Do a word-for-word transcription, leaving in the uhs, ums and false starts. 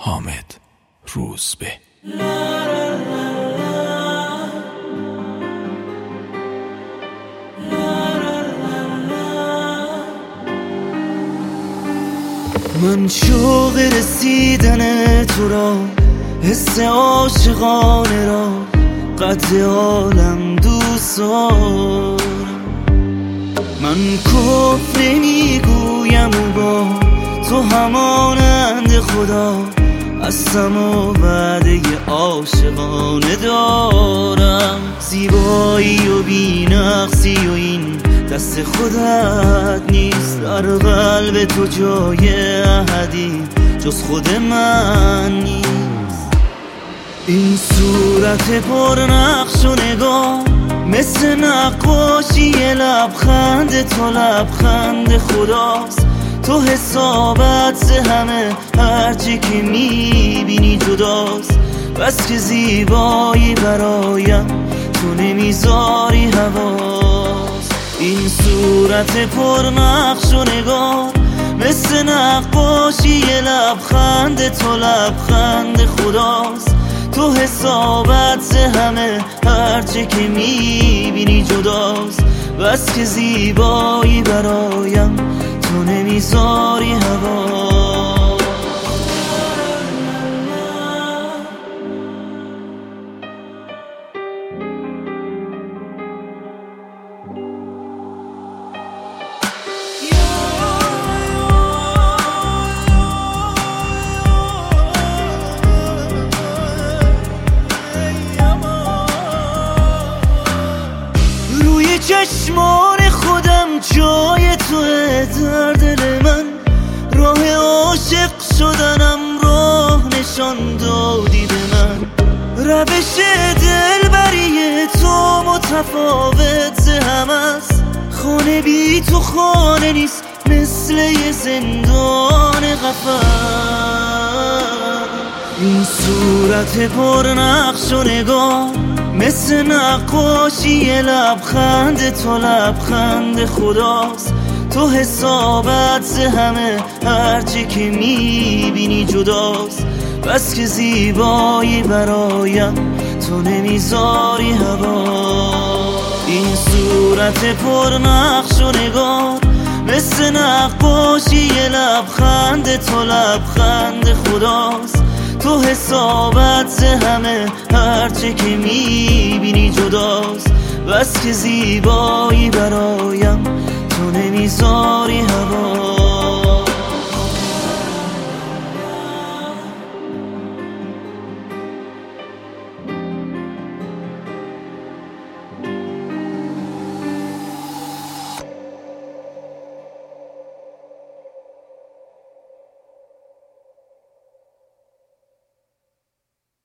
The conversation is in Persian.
حامد روزبه. من شوق رسیدن تو را، حس عاشقانه را، قطع عالم دوست دارم. من کفر نمیگویم و با تو همانند خدا هستم و وعده عاشقانه دارم. زیبایی و بی‌نقصی و این دست خودت نیست، در قلب تو جای احدی جز خود من نیست. این صورت پر نقش و نگاه مثل نقاشی لبخند تو، لبخند خداست. تو حسابت ز همه هرچی که میبینی جداست. بس که زیبایی برایم تو نمیذاری حواس. این صورت پر نقش و نگاه مثل نقاشی لبخند تو، لبخند خداست. تو حسابت ز همه هرچی که میبینی جداست. بس که زیبایی برایم تو نمیذاری هوا. روی چشمان خودم جای توه، در دل من راه عاشق شدنم راه نشان دادی به من. روش دلبری تو متفاوت ز همه است. خانه بی تو خانه نیست، مثل یه زندان قفس. این صورت پر نقش و نگاه مثل نقاشی لبخند تو، لبخند خداست. تو حسابت ز همه هرچی که میبینی جداست. بس که زیبایی برایم تو نمیذاری هوا. این صورت پر نقش و نگاه مثل نقاشی لبخند تو، لبخند خداست. تو حسابت ز همه هرچی که میبینی جداست. بس که زیبایی برایم تو نمیذاری هوا.